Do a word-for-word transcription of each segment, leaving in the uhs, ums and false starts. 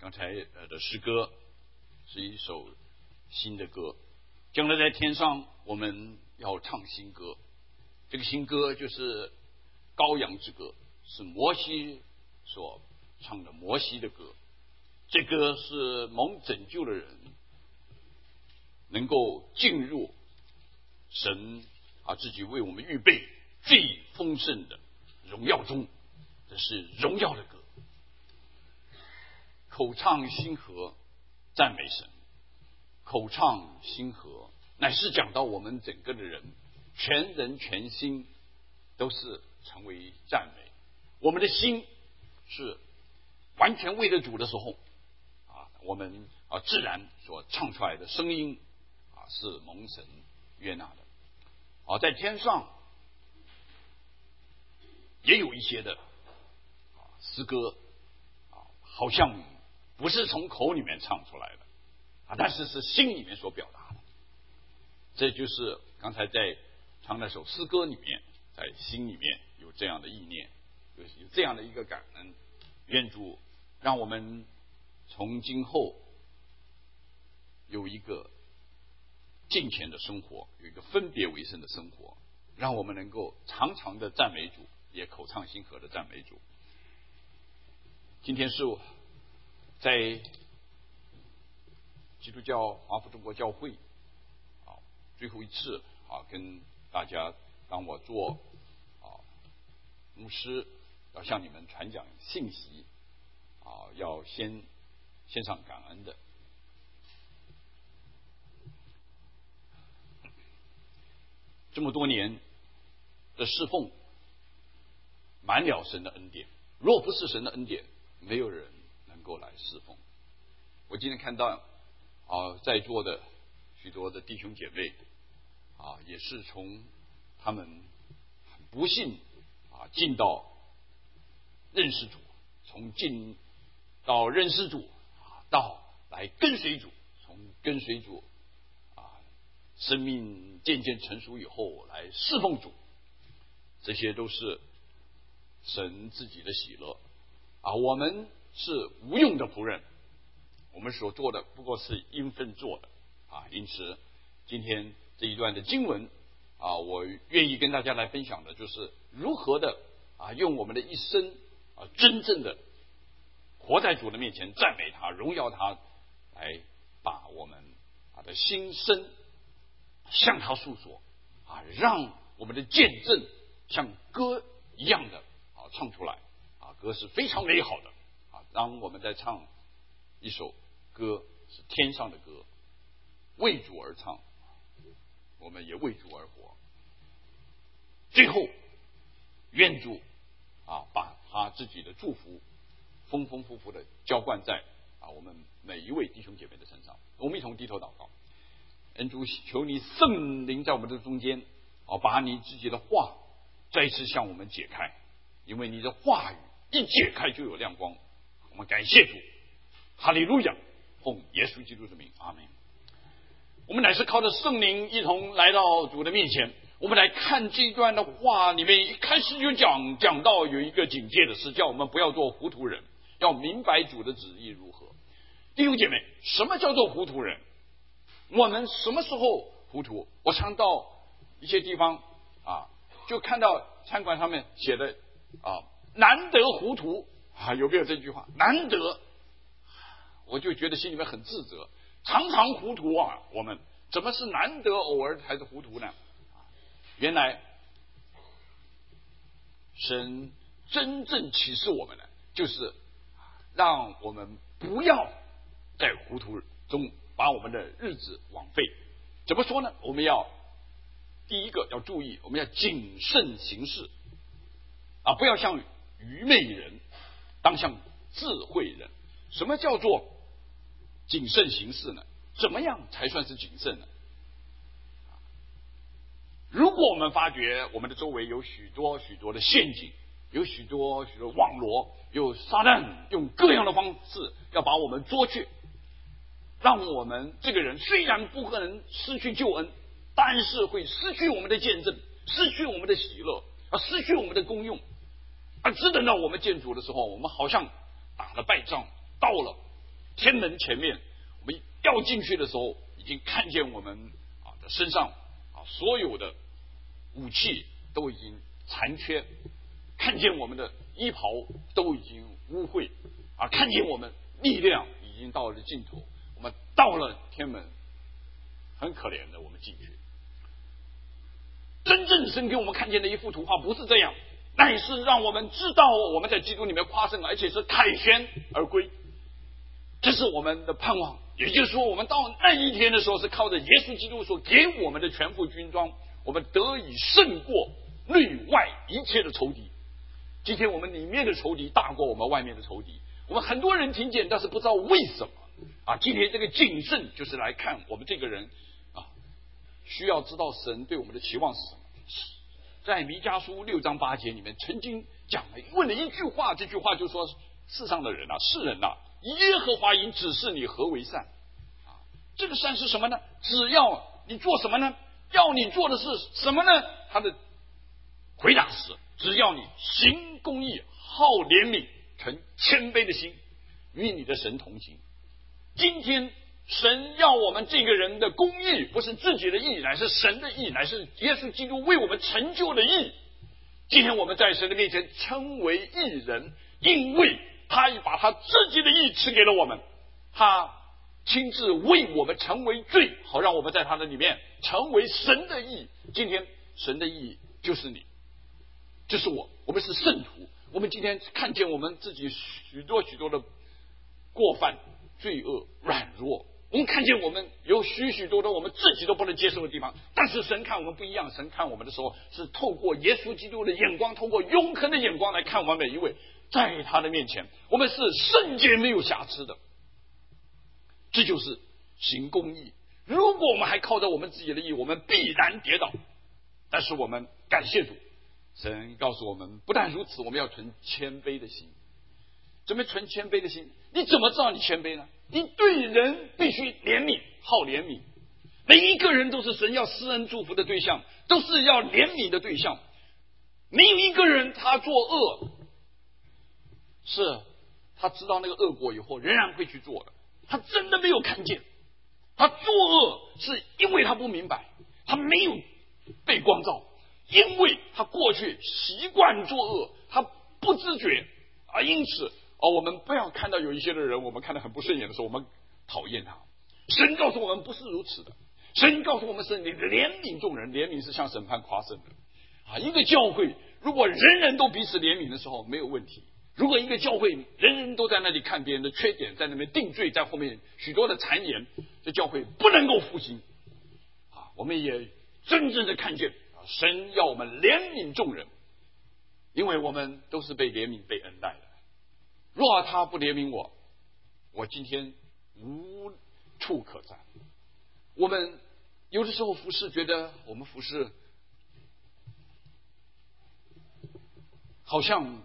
刚才呃的诗歌是一首新的歌，将来在天上我们要唱新歌。这个新歌就是羔羊之歌，是摩西所唱的摩西的歌。这歌是蒙拯救的人能够进入神啊自己为我们预备最丰盛的荣耀中，这是荣耀的歌。口唱心和赞美神，口唱心和乃是讲到我们整个的人全人全心都是成为赞美。我们的心是完全为了主的时候啊，我们啊自然所唱出来的声音啊是蒙神悦纳的。啊，在天上也有一些的啊诗歌啊，好像不是从口里面唱出来的啊，但是是心里面所表达的。这就是刚才在唱那首诗歌里面，在心里面有这样的意念，有有这样的一个感恩。愿主让我们从今后有一个敬虔的生活，有一个分别为圣的生活，让我们能够常常的赞美主，也口唱心和的赞美主。今天是在基督教华府中国教会啊最后一次啊跟大家，当我做啊牧师，要向你们传讲信息啊，要先献上感恩的。这么多年的侍奉，满了神的恩典。若不是神的恩典，没有人能够来侍奉。我今天看到啊，在座的许多的弟兄姐妹啊，也是从他们很不幸啊进到认识主，从进到认识主啊，到来跟随主，从跟随主啊，生命渐渐成熟以后来侍奉主，这些都是神自己的喜乐啊。我们是无用的仆人，我们所做的不过是应分做的啊。因此今天这一段的经文啊，我愿意跟大家来分享的就是如何的啊，用我们的一生啊，真正的活在主的面前，赞美他，荣耀他，来把我们啊的心声向他诉说啊，让我们的见证像歌一样的啊唱出来啊。歌是非常美好的啊。当我们在唱一首歌，是天上的歌，为主而唱，我们也为主而活。最后愿主啊把他自己的祝福丰丰富富的浇灌在啊我们每一位弟兄姐妹的身上。我们一同低头祷告。恩主，求你圣灵在我们的中间啊，把你自己的话再次向我们解开，因为你的话语一解开就有亮光。我们感谢主，哈利路亚，奉耶稣基督的名，阿们。我们乃是靠着圣灵一同来到主的面前。我们来看这一段的话里面，一开始就讲讲到有一个警戒的事，叫我们不要做糊涂人，要明白主的旨意如何。弟兄姐妹，什么叫做糊涂人？我们什么时候糊涂？我常到一些地方啊，就看到餐馆上面写的啊，难得糊涂啊，有没有这句话？难得，我就觉得心里面很自责，常常糊涂啊，我们怎么是难得偶尔还是糊涂呢？原来神真正启示我们的，就是让我们不要在糊涂中把我们的日子枉费。怎么说呢？我们要第一个要注意，我们要谨慎行事啊，不要像愚昧人，当像智慧人。什么叫做谨慎行事呢？怎么样才算是谨慎呢？如果我们发觉我们的周围有许多许多的陷阱，有许多许多网罗，有撒旦用各样的方式要把我们捉去，让我们这个人虽然不可能失去救恩，但是会失去我们的见证，失去我们的喜乐，啊，失去我们的功用，啊，只等到我们见主的时候，我们好像打了败仗，到了天门前面，我们要进去的时候，已经看见我们啊的身上啊所有的武器都已经残缺，看见我们的衣袍都已经污秽啊，看见我们力量已经到了尽头，我们到了天门，很可怜的，我们进去。真正神给我们看见的一幅图画不是这样，乃是让我们知道我们在基督里面夸胜，而且是凯旋而归。这是我们的盼望，也就是说，我们到那一天的时候，是靠着耶稣基督所给我们的全副军装，我们得以胜过内外一切的仇敌。今天我们里面的仇敌大过我们外面的仇敌，我们很多人听见，但是不知道为什么啊。今天这个谨慎就是来看我们这个人啊，需要知道神对我们的期望是什么。在弥迦书六章八节里面曾经讲了问了一句话，这句话就说：世上的人啊，世人啊，耶和华已指示你何为善啊。这个善是什么呢？只要你做什么呢？要你做的是什么呢？他的回答是：只要你行公义，好怜悯，存谦卑的心，与你的神同行。今天神要我们这个人的公义，不是自己的义，乃是神的义，乃是耶稣基督为我们成就的义。今天我们在神的面前称为义人，因为他已把他自己的义赐给了我们，他亲自为我们成为罪，好让我们在他的里面成为神的义。今天神的义就是你，就是我，我们是圣徒。我们今天看见我们自己许多许多的过犯、罪恶、软弱，我们看见我们有许许多多我们自己都不能接受的地方，但是神看我们不一样。神看我们的时候是透过耶稣基督的眼光，透过永恒的眼光来看我们每一位，在他的面前我们是圣洁没有瑕疵的。这就是行公义。如果我们还靠着我们自己的义，我们必然跌倒。但是我们感谢主，神告诉我们，不但如此，我们要存谦卑的心。怎么存谦卑的心？你怎么知道你谦卑呢？你对人必须怜悯，好怜悯。每一个人都是神要施恩祝福的对象，都是要怜悯的对象。没有一个人他做恶，是他知道那个恶果以后仍然会去做的。他真的没有看见，他作恶是因为他不明白，他没有被光照，因为他过去习惯作恶，他不知觉啊。因此哦，我们不要看到有一些的人，我们看得很不顺眼的时候，我们讨厌他。神告诉我们不是如此的，神告诉我们是你怜悯众人，怜悯是向审判夸胜的啊。一个教会如果人人都彼此怜悯的时候，没有问题。如果一个教会人人都在那里看别人的缺点，在那边定罪，在后面许多的谗言，这教会不能够复兴啊。我们也真正的看见啊，神要我们怜悯众人，因为我们都是被怜悯被恩待的。若他不怜悯我，我今天无处可站。我们有的时候服侍，觉得我们服侍好像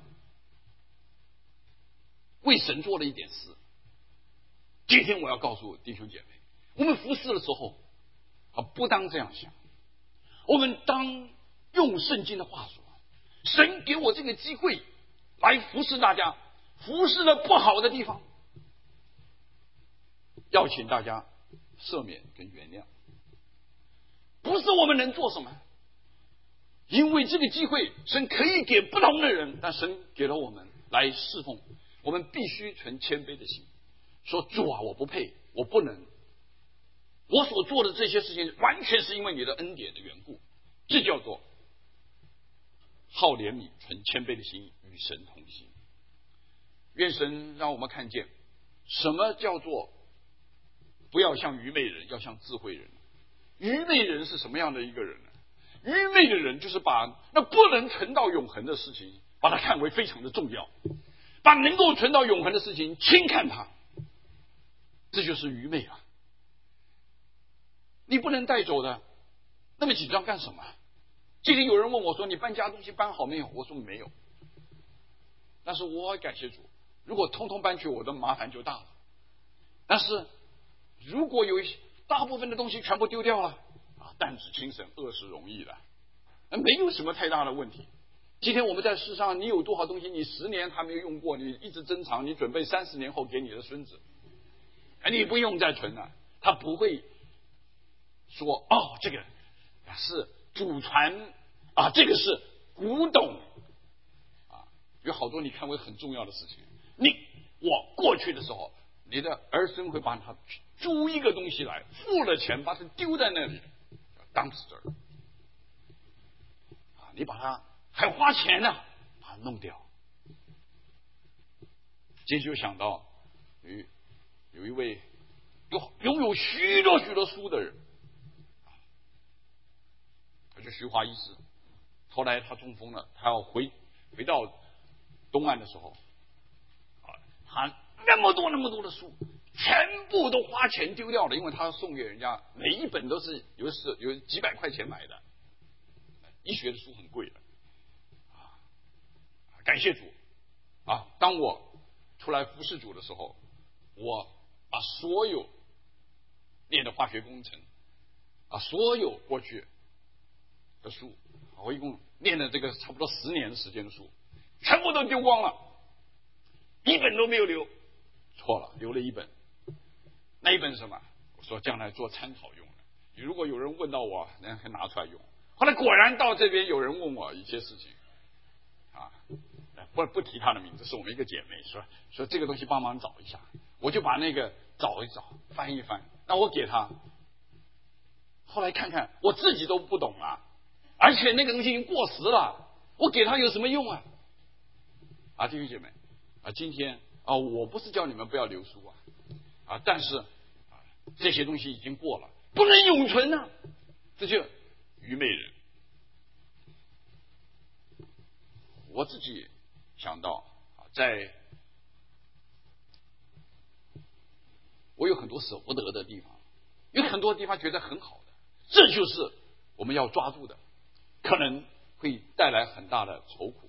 为神做了一点事。今天我要告诉弟兄姐妹，我们服侍的时候啊，不当这样想，我们当用圣经的话说，神给我这个机会来服侍大家，服侍的不好的地方，要请大家赦免跟原谅。不是我们能做什么，因为这个机会神可以给不同的人，但神给了我们来侍奉，我们必须存谦卑的心，说主啊，我不配，我不能，我所做的这些事情完全是因为你的恩典的缘故。这叫做好怜悯，存谦卑的心，与神同行。愿神让我们看见什么叫做不要像愚昧人，要像智慧人。愚昧人是什么样的一个人呢？愚昧的人就是把那不能存到永恒的事情把它看为非常的重要，把能够存到永恒的事情轻看它，这就是愚昧啊。你不能带走的，那么紧张干什么？今天有人问我说，你搬家东西搬好没有？我说没有。但是我感谢主，如果通通搬去，我的麻烦就大了。但是如果有大部分的东西全部丢掉了啊，担子轻省，恶是容易的，没有什么太大的问题。今天我们在世上，你有多少东西你十年还没有用过，你一直珍藏，你准备三十年后给你的孙子， 你不用再存了，他不会说哦，这个是祖传啊，这个是古董啊，有好多你看为很重要的事情。你我过去的时候，你的儿孙会把他租一个东西来，付了钱把它丢在那里，当时这儿啊，你把它还花钱呢，把它弄掉。接着就想到有有一位有拥有许多许多书的人，他就徐华医师。后来他中风了，他要回回到东岸的时候，啊，他那么多那么多的书，全部都花钱丢掉了，因为他送给人家，每一本都是有是有几百块钱买的，医学的书很贵的，啊，感谢主啊！当我出来服侍主的时候，我把所有念的化学工程啊，所有过去的书，我一共念了这个差不多十年的时间的书，全部都丢光了，一本都没有留。错了，留了一本。那一本是什么？我说将来做参考用的。如果有人问到我，人还拿出来用。后来果然到这边有人问我一些事情，啊，不不提他的名字，是我们一个姐妹说说这个东西帮忙找一下，我就把那个找一找，翻一翻，那我给他。后来看看我自己都不懂啊，而且那个东西已经过时了，我给他有什么用啊？啊，弟兄姐妹啊，今天啊，我不是叫你们不要留书啊，啊，但是啊，这些东西已经过了，不能永存啊，这就愚昧人。我自己想到啊，在我有很多舍不得的地方，有很多地方觉得很好的，这就是我们要抓住的，可能会带来很大的愁苦。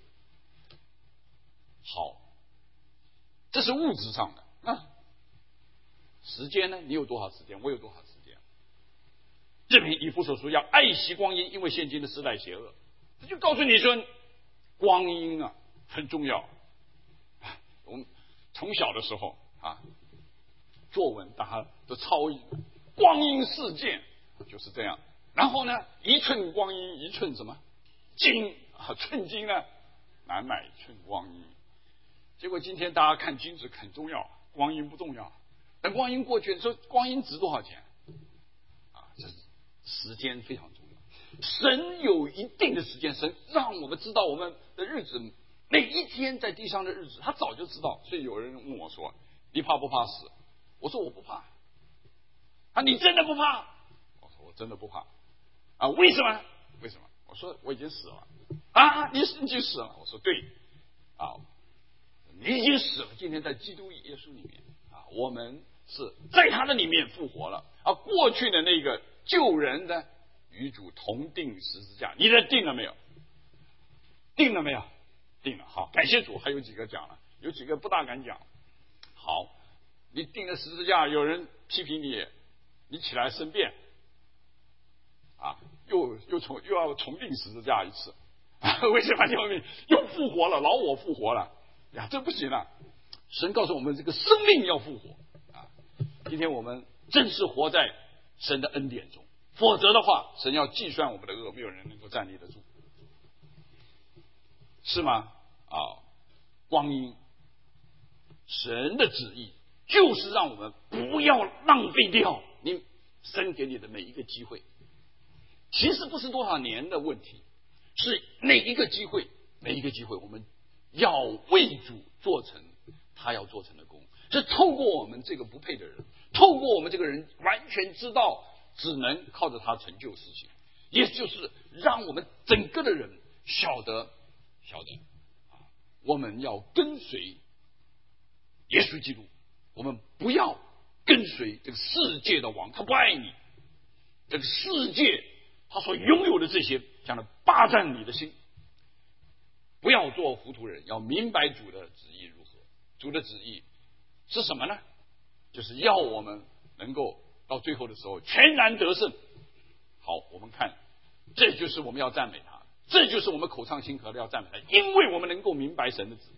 好，这是物质上的。那时间呢？你有多少时间？我有多少时间？这篇以弗所书要爱惜光阴，因为现今的时代邪恶。这就告诉你说，光阴啊很重要。我们从小的时候啊，作文大家都抄一个光阴似箭，就是这样。然后呢，一寸光阴一寸什么金啊，寸金呢难买寸光阴。结果今天大家看金子很重要，光阴不重要。等光阴过去，说光阴值多少钱啊？这时间非常重要。神有一定的时间，神让我们知道我们的日子，每一天在地上的日子，他早就知道。所以有人问我说：“你怕不怕死？”我说：“我不怕。”啊，你真的不怕？我说：“我真的不怕。”啊，为什么？为什么？我说：“我已经死了。”啊，你已经死了？我说：“对。”啊。你已经死了，今天在基督耶稣里面啊，我们是在他的里面复活了啊。过去的那个救人的与主同定十字架，你这定了没有？定了没有？定了。好，感谢主，还有几个讲了，有几个不大敢讲。好，你定了十字架，有人批评你，你起来申辩啊，又又重又要重定十字架一次啊？为什么？因为又复活了，老我复活了。呀，这不行了！神告诉我们，这个生命要复活啊！今天我们正是活在神的恩典中，否则的话，神要计算我们的恶，没有人能够站立得住，是吗？啊，光阴，神的旨意就是让我们不要浪费掉你神给你的每一个机会。其实不是多少年的问题，是每一个机会，每一个机会，我们要为主做成他要做成的功，是透过我们这个不配的人，透过我们这个人完全知道只能靠着他成就事情，也就是让我们整个的人晓得晓得啊，我们要跟随耶稣基督，我们不要跟随这个世界的王，他不爱你，这个世界他所拥有的这些将来霸占你的心。不要做糊涂人，要明白主的旨意如何。主的旨意是什么呢？就是要我们能够到最后的时候全然得胜。好，我们看，这就是我们要赞美他，这就是我们口唱心和的要赞美他，因为我们能够明白神的旨意。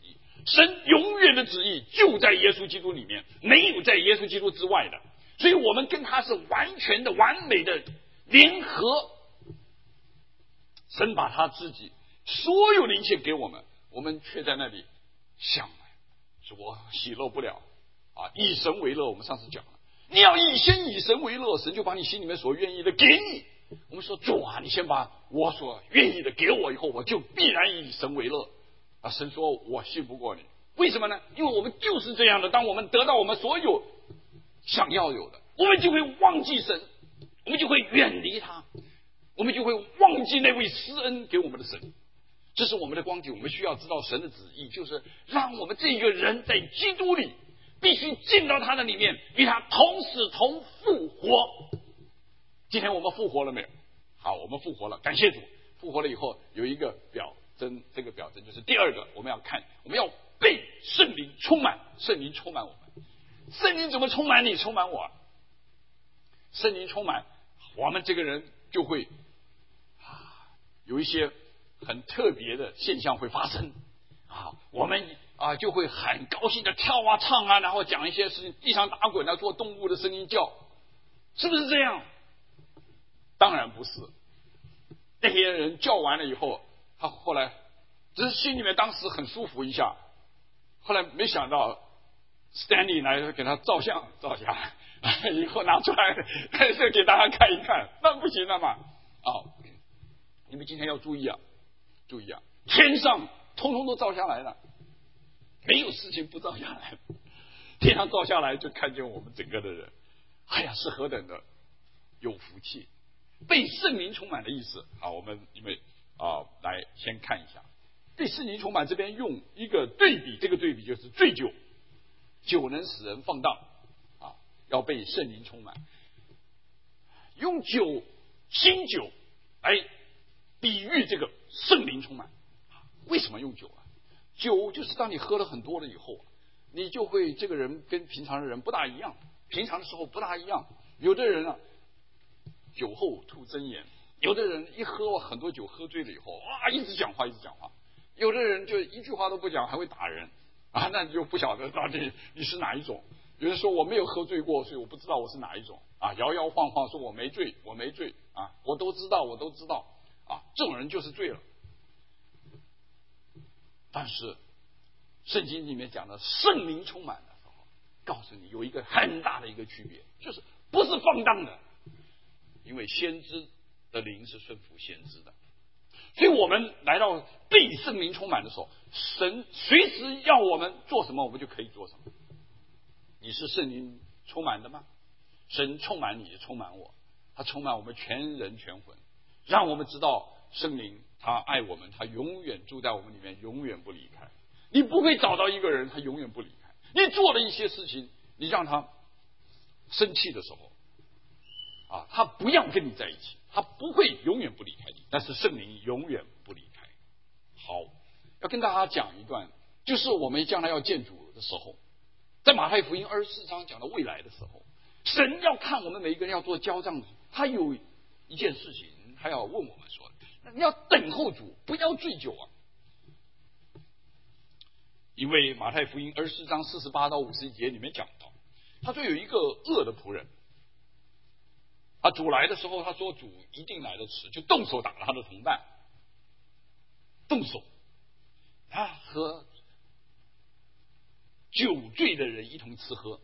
神永远的旨意就在耶稣基督里面，没有在耶稣基督之外的，所以我们跟他是完全的、完美的联合。神把他自己所有的一切给我们，我们却在那里想，说我喜乐不了啊！以神为乐，我们上次讲了，你要以先以神为乐，神就把你心里面所愿意的给你。我们说主啊，你先把我所愿意的给我，以后我就必然以神为乐啊！神说我信不过你，为什么呢？因为我们就是这样的，当我们得到我们所有想要有的，我们就会忘记神，我们就会远离他，我们就会忘记那位施恩给我们的神。这是我们的光景，我们需要知道神的旨意，就是让我们这个人在基督里必须进到他的里面，与他同死同复活。今天我们复活了没有？好，我们复活了，感谢主。复活了以后有一个表征，这个表征就是第二个，我们要看，我们要被圣灵充满，圣灵充满我们。圣灵怎么充满你，充满我？圣灵充满我们，这个人就会啊有一些很特别的现象会发生啊，我们啊就会很高兴的跳啊唱啊，然后讲一些事情，地上打滚啊，做动物的声音叫，是不是这样？当然不是。那些人叫完了以后，他后来只是心里面当时很舒服一下，后来没想到 Stanley 来给他照相，照下来以后拿出来再给大家看一看，那不行了嘛。哦，你们今天要注意啊，注意啊，天上通通都照下来了，没有事情不照下来，天上照下来就看见我们整个的人，哎呀，是何等的有福气！被圣灵充满的意思，好，我们因为啊来先看一下，被圣灵充满这边用一个对比，这个对比就是醉酒，酒能使人放荡啊，要被圣灵充满，用酒新酒来比喻这个圣灵充满。为什么用酒啊？酒就是当你喝了很多了以后，你就会这个人跟平常的人不大一样，平常的时候不大一样。有的人啊，酒后吐真言；有的人一喝很多酒，喝醉了以后，哇，一直讲话，一直讲话；有的人就一句话都不讲，还会打人啊，那你就不晓得到底你是哪一种。有人说我没有喝醉过，所以我不知道我是哪一种啊，摇摇晃晃说我没醉，我没醉啊，我都知道，我都知道啊，这种人就是醉了。但是圣经里面讲的圣灵充满的时候，告诉你有一个很大的一个区别，就是不是放荡的，因为先知的灵是顺服先知的，所以我们来到被圣灵充满的时候，神随时要我们做什么，我们就可以做什么。你是圣灵充满的吗？神充满你，充满我，他充满我们全人全魂，让我们知道圣灵他爱我们，他永远住在我们里面，永远不离开。你不会找到一个人他永远不离开，你做了一些事情，你让他生气的时候啊，他不要跟你在一起，他不会永远不离开你，但是圣灵永远不离开。好，要跟大家讲一段，就是我们将来要见主的时候，在马太福音二十四章讲到未来的时候，神要看我们每一个人要做交账，他有一件事情他要问我们说，你要等候主，不要醉酒啊。因为马太福音二十四章四十八到五十一节里面讲到，他说有一个恶的仆人，啊，主来的时候，他说主一定来得迟，就动手打了他的同伴，动手，他和酒醉的人一同吃喝，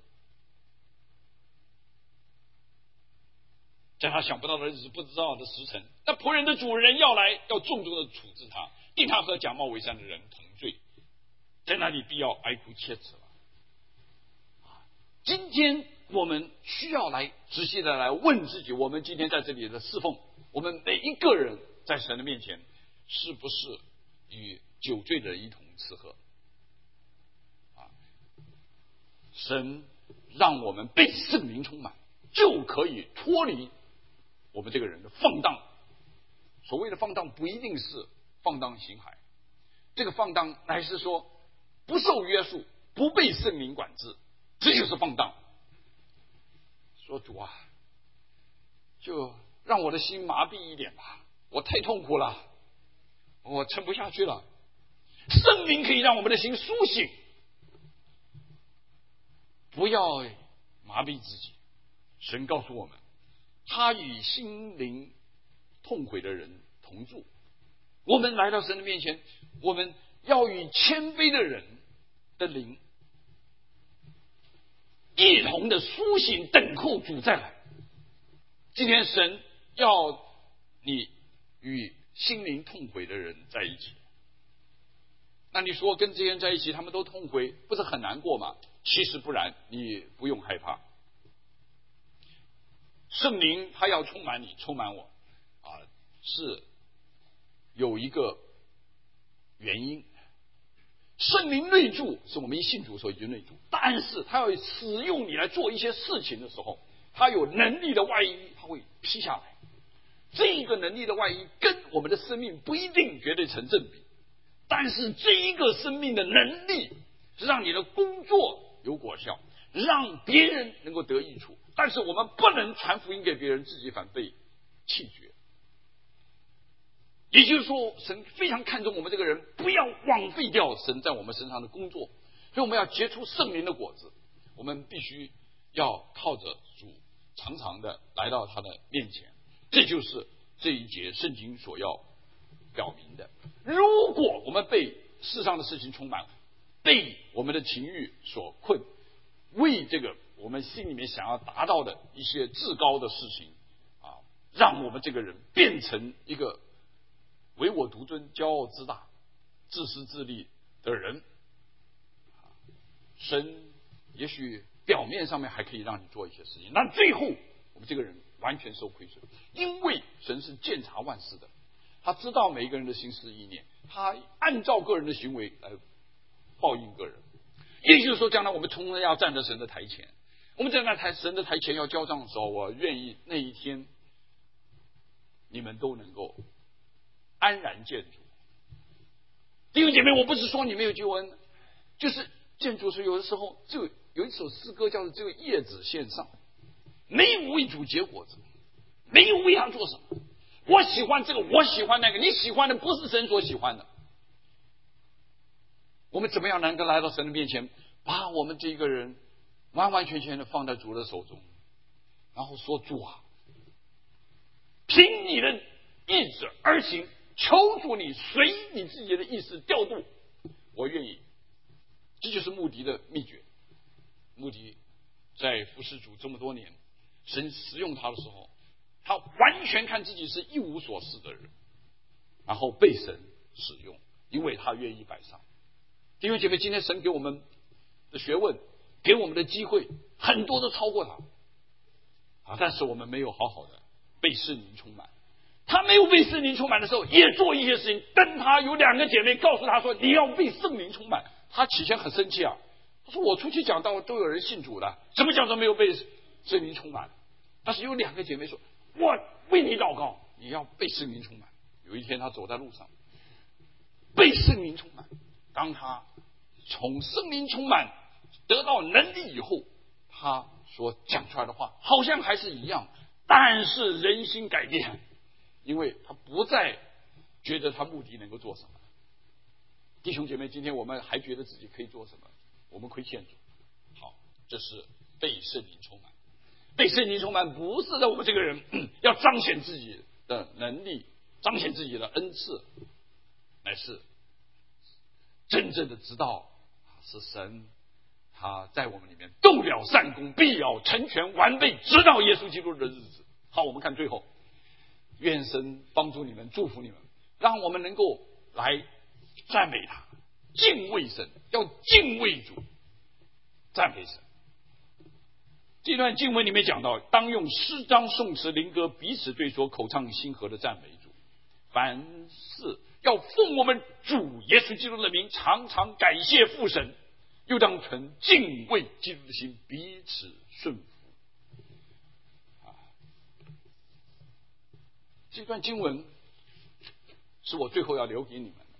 在他想不到的日子，不知道的时辰，那仆人的主人要来，要重重的处置他，定他和假冒为善的人同罪，在那里必要哀哭切齿了。今天我们需要来仔细的来问自己，我们今天在这里的侍奉，我们每一个人在神的面前，是不是与酒醉的人一同吃喝？啊，神让我们被圣灵充满，就可以脱离我们这个人的放荡。所谓的放荡，不一定是放荡形骸，这个放荡乃是说不受约束，不被圣灵管制，这就是放荡。说主啊，就让我的心麻痹一点吧，我太痛苦了，我撑不下去了。圣灵可以让我们的心苏醒， 不要麻痹自己。神告诉我们，他与心灵痛悔的人同住。我们来到神的面前，我们要与谦卑的人的灵一同的苏醒，等候主再来。今天神要你与心灵痛悔的人在一起，那你说跟这些人在一起，他们都痛悔，不是很难过吗？其实不然，你不用害怕。圣灵他要充满你，充满我啊，是有一个原因。圣灵内住是我们一信主的时候已经内住，但是他要使用你来做一些事情的时候，他有能力的外衣他会披下来。这个能力的外衣跟我们的生命不一定绝对成正比，但是这一个生命的能力是让你的工作有果效，让别人能够得益处。但是我们不能传福音给别人，自己反被弃绝。也就是说，神非常看重我们这个人，不要枉费掉神在我们身上的工作，所以我们要结出圣灵的果子。我们必须要靠着主常常的来到他的面前，这就是这一节圣经所要表明的。如果我们被世上的事情充满，被我们的情欲所困，为这个我们心里面想要达到的一些至高的事情啊，让我们这个人变成一个唯我独尊、骄傲自大、自私自利的人，神也许表面上面还可以让你做一些事情，但最后我们这个人完全受亏损，因为神是鉴察万事的，他知道每一个人的心思意念，他按照个人的行为来报应个人。也就是说，将来我们同样要站在神的台前，我们站在台神的台前要交账的时候，我愿意那一天你们都能够安然见主。弟兄姐妹，我不是说你没有救恩，就是见主是有的时候就有一首诗歌叫做这个叶子献上，没有为主结果子，没有为他做什么。我喜欢这个，我喜欢那个，你喜欢的不是神所喜欢的。我们怎么样能够来到神的面前，把我们这一个人完完全全的放在主的手中，然后说，主啊，凭你的意志而行，求主你随你自己的意思调度，我愿意。这就是穆迪的秘诀。穆迪在服侍主这么多年，神使用他的时候，他完全看自己是一无所事的人，然后被神使用，因为他愿意摆上。弟兄姐妹，今天神给我们的学问，给我们的机会，很多都超过他啊！但是我们没有好好的被圣灵充满。他没有被圣灵充满的时候，也做一些事情。等他有两个姐妹告诉他说：“你要被圣灵充满。”他起先很生气啊，他说：“我出去讲道都有人信主了，怎么讲都没有被圣灵充满？”但是有两个姐妹说：“我为你祷告，你要被圣灵充满。”有一天他走在路上，被圣灵充满。当他从圣灵充满得到能力以后，他所讲出来的话好像还是一样，但是人心改变，因为他不再觉得他目的能够做什么。弟兄姐妹，今天我们还觉得自己可以做什么？我们亏欠主。好，这是被圣灵充满。被圣灵充满不是让我们这个人要彰显自己的能力，彰显自己的恩赐，乃是真正的知道是神他在我们里面动了善功，必要成全完备，直到耶稣基督的日子。好，我们看最后，愿神帮助你们，祝福你们，让我们能够来赞美他，敬畏神，要敬畏主，赞美神。这段经文里面讲到，当用诗章颂词灵歌彼此对说，口唱心和的赞美主。凡事要奉我们主耶稣基督的名，常常感谢父神，又当存敬畏基督的心，彼此顺服。啊，这段经文是我最后要留给你们的。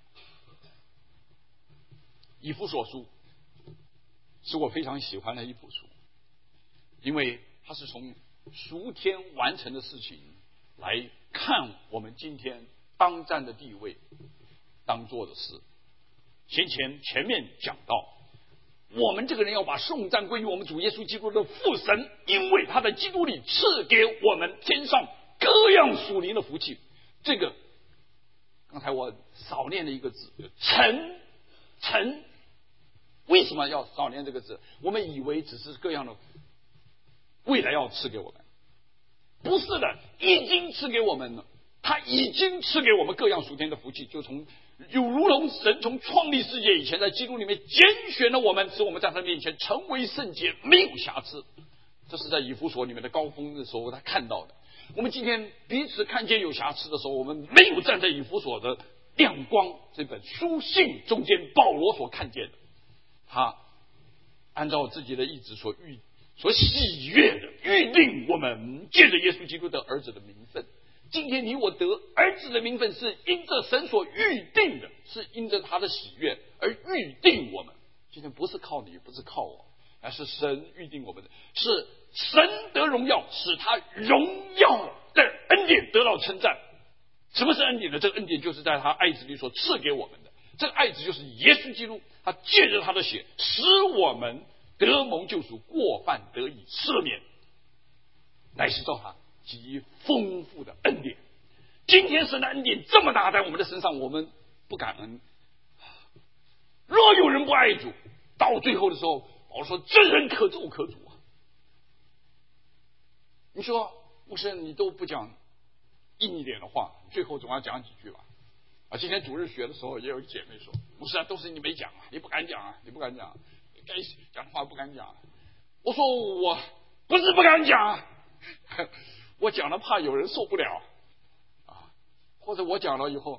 以弗所书是我非常喜欢的一部书，因为它是从属天完成的事情来看我们今天当站的地位，当做的事。先前前面讲到， 我们这个人要把颂赞归于我们主耶稣基督的父神，因为他在基督里赐给我们天上各样属灵的福气。这个刚才我少念了一个字，臣臣。为什么要少念这个字？我们以为只是各样的未来要赐给我们，不是的，已经赐给我们了。他已经赐给我们各样属天的福气，就从有如同神从创立世界以前，在基督里面拣选了我们，使我们在他面前成为圣洁，没有瑕疵。这是在以弗所里面的高峰的时候他看到的。我们今天彼此看见有瑕疵的时候，我们没有站在以弗所的亮光这本书信中间，保罗所看见的，他按照自己的意志所预所喜悦的预定我们借着耶稣基督的儿子的名分。今天你我得儿子的名分，是因着神所预定的，是因着他的喜悦而预定我们。今天不是靠你，不是靠我，而是神预定我们的，是神得荣耀，使他荣耀的恩典得到称赞。什么是恩典呢？这个恩典就是在他爱子里所赐给我们的，这个爱子就是耶稣基督，他借着他的血使我们得蒙救赎，过犯得以赦免，乃是照他极丰富的恩典。今天神的恩典这么大在我们的身上，我们不感恩。若有人不爱主，到最后的时候，保罗说这人可咒可诅啊。你说牧师你都不讲硬一点的话，最后总要讲几句吧。啊，今天主日学的时候也有姐妹说，牧师啊，都是你没讲啊，你不敢讲啊，你不敢讲，该讲的话不敢讲。我说我不是不敢讲，我讲了怕有人受不了啊，或者我讲了以后，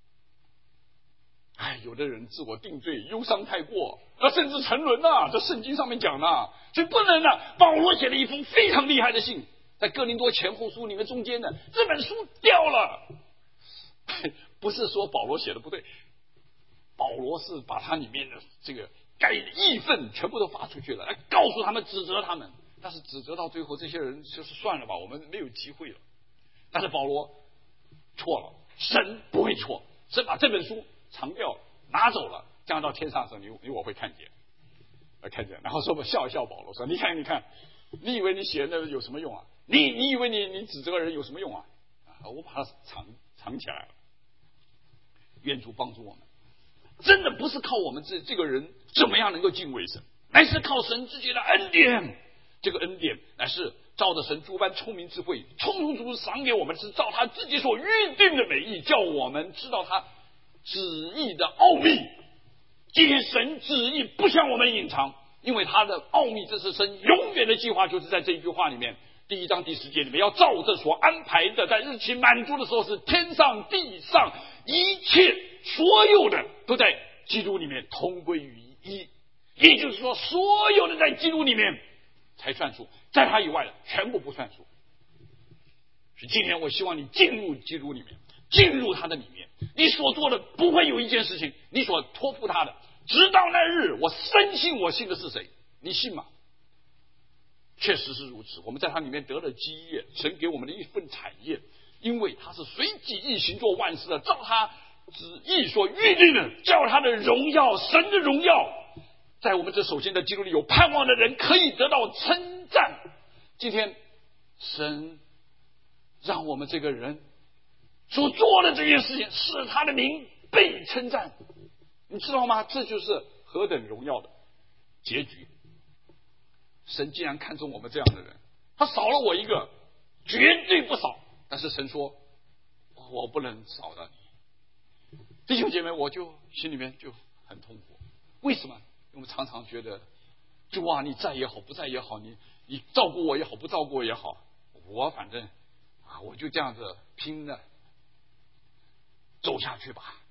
哎，有的人自我定罪，忧伤太过，那甚至沉沦啊，这圣经上面讲了，所以不能啊。保罗写了一封非常厉害的信，在哥林多前后书里面中间的这本书掉了，不是说保罗写的不对，保罗是把他里面的这个该义愤全部都发出去了，来告诉他们，指责他们。但是指责到最后，这些人就是算了吧，我们没有机会了。但是保罗错了，神不会错，神把这本书藏掉了，拿走了，降到天上的时候，你你我会看见，呃，看见，然后说我笑一笑，保罗说：“你看，你看，你以为你写的有什么用啊？你你以为你你指责人有什么用啊？啊，我把它藏藏起来了。愿主帮助我们，真的不是靠我们这这个人怎么样能够敬畏神，乃是靠神自己的恩典。这个恩典乃是照着神诸般聪明智慧，充充足足赏给我们，是照他自己所预定的美意，叫我们知道他旨意的奥秘。今天神旨意不向我们隐藏，因为他的奥秘，这是神永远的计划，就是在这一句话里面，第一章第十节里面，要照着所安排的，在日期满足的时候，是天上地上一切所有的都在基督里面同归于一。也就是说，所有的在基督里面才算数，在他以外的全部不算数。所以今天我希望你进入基督里面，进入他的里面，你所做的不会有一件事情，你所托付他的，直到那日，我深信我信的是谁，你信吗？确实是如此，我们在他里面得了基业，神给我们的一份产业，因为他是随己意行做万事的，照他旨意所预定的，叫他的荣耀，神的荣耀在我们这首先在基督里有盼望的人可以得到称赞。今天神让我们这个人所做的这件事情使他的名被称赞，你知道吗？这就是何等荣耀的结局。神既然看中我们这样的人，他少了我一个绝对不少，但是神说我不能少了你。弟兄姐妹，我就心里面就很痛苦。为什么？我们常常觉得主啊，你在也好，不在也好，你你照顾我也好，不照顾我也好，我反正啊，我就这样子拼了走下去吧。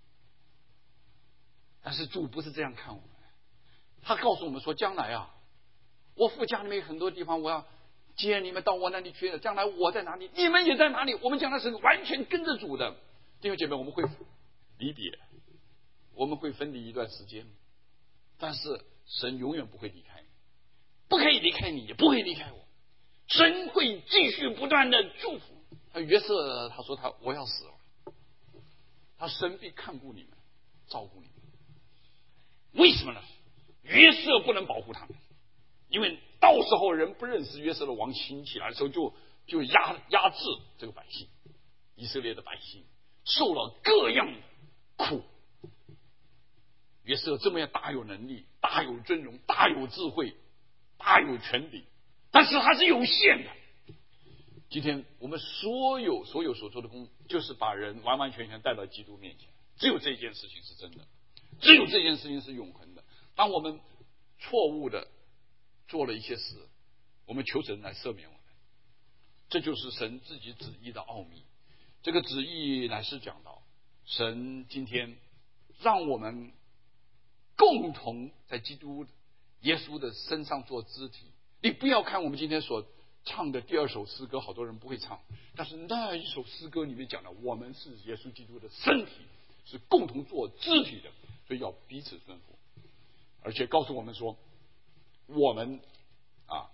但是主不是这样看我们，他告诉我们说，将来啊，我父家里面有很多地方，我要接你们到我那里去，将来我在哪里，你们也在哪里，我们将来是完全跟着主的。弟兄姐妹，我们会离别，我们会分离一段时间，但是神永远不会离开你，不可以离开你，也不会离开我。神会继续不断的祝福。他约瑟他说他我要死了，他神必看顾你们，照顾你们。为什么呢？ 约瑟不能保护他们，因为到时候人不认识约瑟的王兴起来的时候，就就压压制这个百姓，以色列的百姓受了各样的苦。约瑟这么样大有能力、大有尊荣、大有智慧、大有权柄，但是他是有限的。今天我们所有所有所做的工，就是把人完完全全带到基督面前，只有这件事情是真的，只有这件事情是永恒的。当我们错误的做了一些事，我们求神来赦免我们，这就是神自己旨意的奥秘。这个旨意乃是讲到神今天让我们共同在基督耶稣的身上做肢体。你不要看我们今天所唱的第二首诗歌，好多人不会唱，但是那一首诗歌里面讲的，我们是耶稣基督的身体，是共同做肢体的，所以要彼此顺服。而且告诉我们说，我们啊，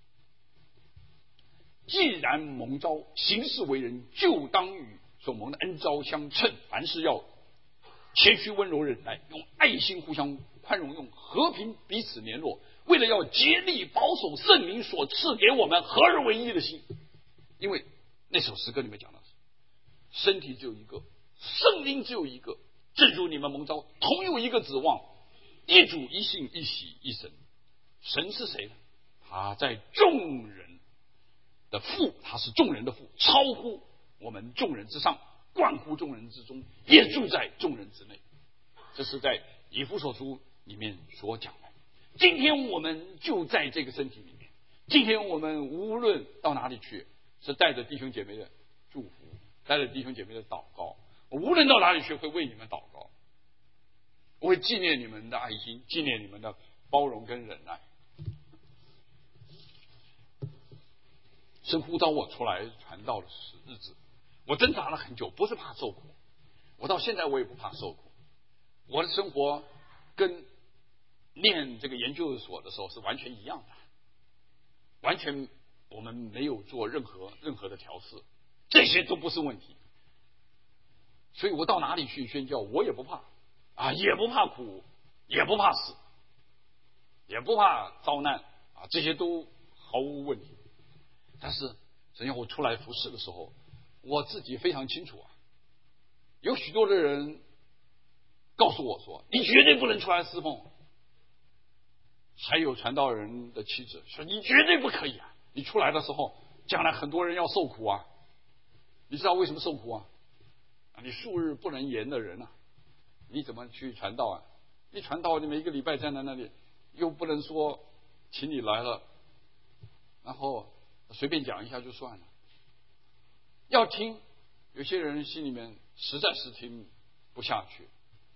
既然蒙召行事为人，就当与所蒙的恩召相称，凡事要谦虚温柔忍耐，用爱心互相宽容，用和平彼此联络，为了要竭力保守圣灵所赐给我们合而为一的心。因为那首诗歌里面讲的是身体只有一个，圣灵只有一个，正如你们蒙召同有一个指望，一主一信一喜一神。神是谁呢？他在众人的父，他是众人的父，超乎我们众人之上，贯乎众人之中，也住在众人之内。这是在以弗所书里面所讲的。今天我们就在这个身体里面，今天我们无论到哪里去，是带着弟兄姐妹的祝福，带着弟兄姐妹的祷告。我无论到哪里去，会为你们祷告，我会纪念你们的爱心，纪念你们的包容跟忍耐。神呼召我出来传道的日子，我挣扎了很久，不是怕受苦，我到现在我也不怕受苦。我的生活跟念这个研究所的时候是完全一样的，完全我们没有做任何任何的调试，这些都不是问题。所以我到哪里去宣教，我也不怕啊，也不怕苦，也不怕死，也不怕遭难啊，这些都毫无问题。但是神要我出来服侍的时候，我自己非常清楚啊，有许多的人告诉我说，你绝对不能出来侍奉。还有传道人的妻子说，你绝对不可以啊，你出来的时候将来很多人要受苦啊。你知道为什么受苦啊？你数日不能言的人啊，你怎么去传道啊？你传道，你每一个礼拜站在那里，又不能说请你来了，然后随便讲一下就算了。要听，有些人心里面实在是听不下去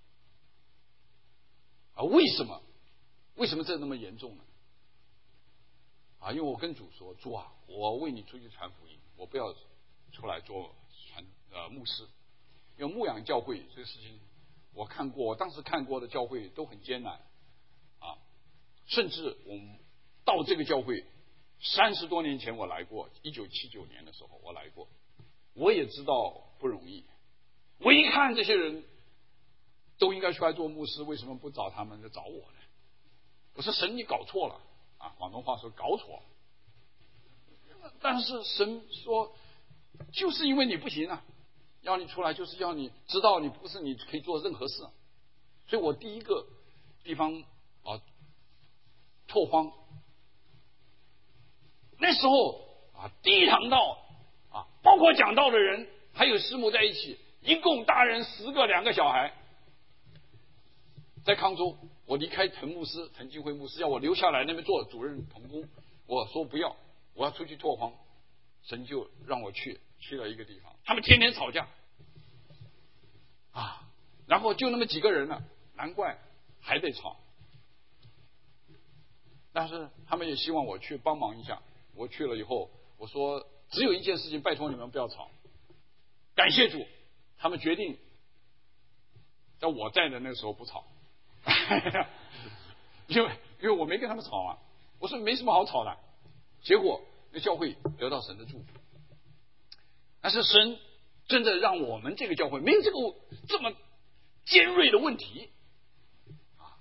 啊。为什么？为什么这那么严重呢？啊，因为我跟主说，主啊，我为你出去传福音，我不要出来做传呃牧师。因为牧养教会这个事情，我看过，我当时看过的教会都很艰难啊，甚至我们到这个教会三十多年前我来过，一九七九年的时候我来过，我也知道不容易。我一看这些人都应该出来做牧师，为什么不找他们，就找我呢？我说神，你搞错了啊！广东话说搞错了。但是神说，就是因为你不行啊，要你出来，就是要你知道你不是你可以做任何事。所以我第一个地方啊，拓荒，那时候啊，第一堂道啊，包括讲道的人还有师母在一起，一共大人十个，两个小孩，在康州。我离开陈牧师、陈金辉牧师，要我留下来那边做主任同工，我说不要，我要出去拓荒。神就让我去，去了一个地方，他们天天吵架啊，然后就那么几个人了，难怪还得吵。但是他们也希望我去帮忙一下。我去了以后，我说只有一件事情，拜托你们不要吵。感谢主，他们决定在我在的那个时候不吵。因为因为我没跟他们吵啊，我说没什么好吵的。结果那教会得到神的祝福。但是神真的让我们这个教会没有这个这么尖锐的问题啊！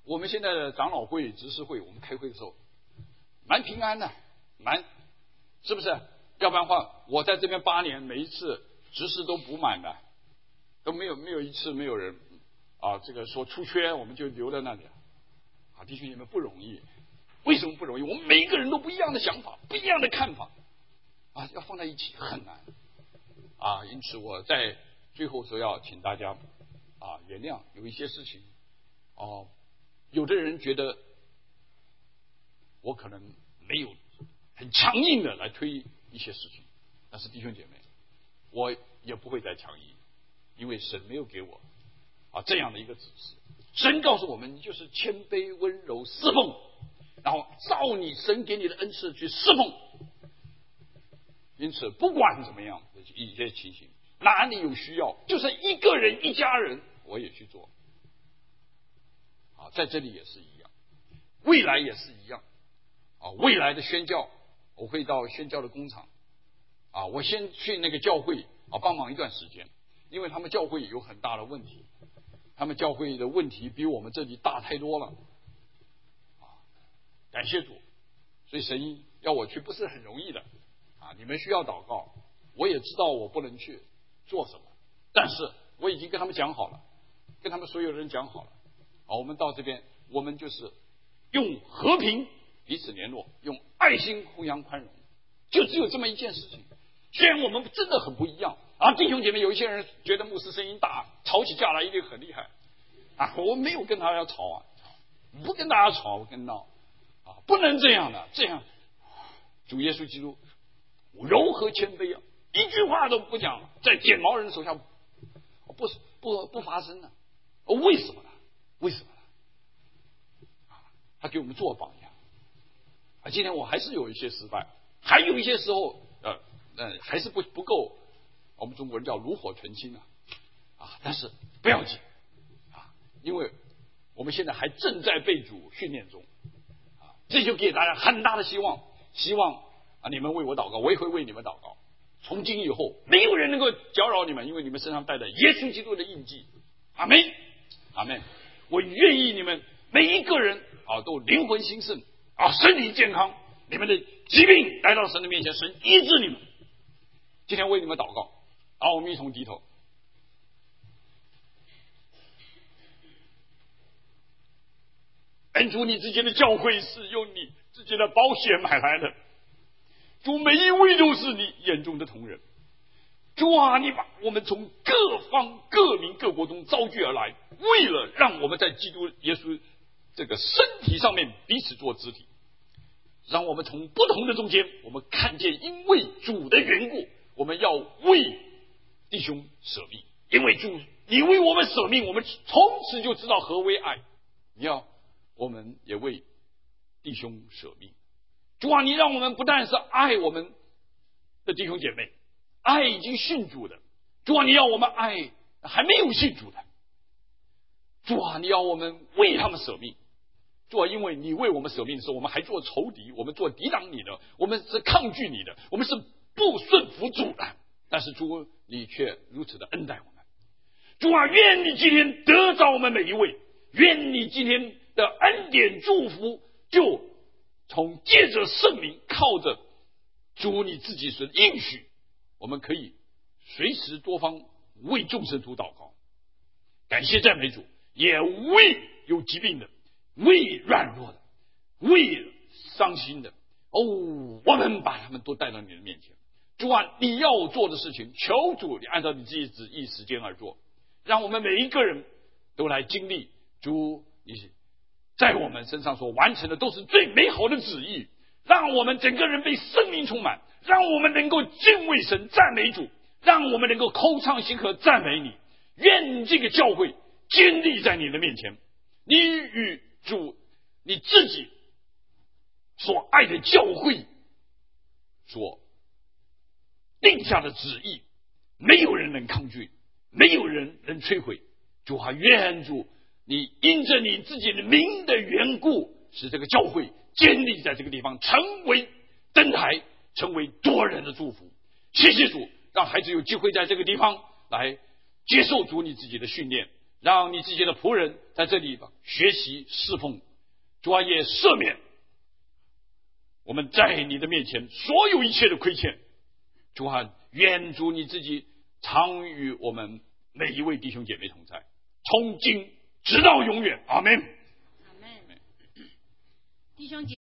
我们现在的长老会、执事会，我们开会的时候蛮平安的，蛮是不是？要不然的话，我在这边八年，每一次执事都补满的，都没有没有一次没有人啊，这个说出缺，我们就留在那里啊。弟兄姐妹不容易，为什么不容易？我们每一个人都不一样的想法，不一样的看法啊，要放在一起很难啊。因此我在最后说要请大家啊原谅，有一些事情哦、啊，有的人觉得我可能没有很强硬的来推一些事情，但是弟兄姐妹，我也不会再强硬，因为神没有给我啊这样的一个指示。神告诉我们，你就是谦卑、温柔、侍奉，然后照你神给你的恩赐去侍奉。因此，不管怎么样的一些情形，哪里有需要，就是一个人、一家人，我也去做。啊，在这里也是一样，未来也是一样。啊，未来的宣教，我会到宣教的工厂。啊，我先去那个教会啊帮忙一段时间，因为他们教会有很大的问题，他们教会的问题比我们这里大太多了。啊，感谢主，所以神要我去不是很容易的。啊，你们需要祷告，我也知道我不能去做什么，但是我已经跟他们讲好了，跟他们所有人讲好了。啊，我们到这边，我们就是用和平彼此联络，用爱心互相宽容，就只有这么一件事情。虽然我们真的很不一样啊，弟兄姐妹，有一些人觉得牧师声音大，吵起架来一定很厉害啊，我没有跟他要吵啊，不跟大家吵，我跟闹啊，不能这样的，这样主耶稣基督柔和谦卑啊，一句话都不讲，在剪毛人手下不不不发生呢？为什么呢？为什么呢？他给我们做榜样啊！今天我还是有一些失败，还有一些时候呃呃还是不不够，我们中国人叫炉火纯青啊啊！但是不要紧啊，因为我们现在还正在被主训练中啊，这就给大家很大的希望，希望啊你们为我祷告，我也会为你们祷告。从今以后，没有人能够搅扰你们，因为你们身上带着耶稣基督的印记。阿们，阿们。我愿意你们每一个人啊都灵魂兴盛啊，身体健康，你们的疾病来到神的面前，神医治你们。今天为你们祷告，啊，我们一同低头。恩主，你之间的教会是用你自己的宝血买来的，主每一位都是你眼中的同人。主啊，你把我们从各方各民各国中招聚而来，为了让我们在基督耶稣这个身体上面彼此做肢体，让我们从不同的中间，我们看见因为主的缘故，我们要为弟兄舍命，因为主你为我们舍命，我们从此就知道何为爱。你要我们也为弟兄舍命。主啊，你让我们不但是爱我们的弟兄姐妹，爱已经信主的，主啊，你要我们爱还没有信主的，主啊，你要我们为他们舍命。主啊，因为你为我们舍命的时候，我们还做仇敌，我们做抵挡你的，我们是抗拒你的，我们是不顺服主的。但是主，你却如此的恩待我们。主啊，愿你今天得着我们每一位，愿你今天的恩典祝福就从借着圣灵，靠着主你自己所应许，我们可以随时多方为众生徒祷告，感谢赞美主，也为有疾病的，为软弱的，为伤心的，哦，我们把他们都带到你的面前。主啊，你要做的事情，求主你按照你自己旨意时间而做，让我们每一个人都来经历主你在我们身上所完成的都是最美好的旨意，让我们整个人被生命充满，让我们能够敬畏神，赞美主，让我们能够口唱心和赞美你。愿这个教会坚立在你的面前，你与主你自己所爱的教会所定下的旨意，没有人能抗拒，没有人能摧毁。主啊，愿主你因着你自己的名的缘故，使这个教会坚立在这个地方，成为灯台，成为多人的祝福。谢谢主，让孩子有机会在这个地方来接受主你自己的训练，让让你自己的仆人在这里学习侍奉。主啊，也赦免我们在你的面前所有一切的亏欠。主啊，愿主你自己常与我们每一位弟兄姐妹同在，从今直到永远。阿们。 阿们。弟兄姐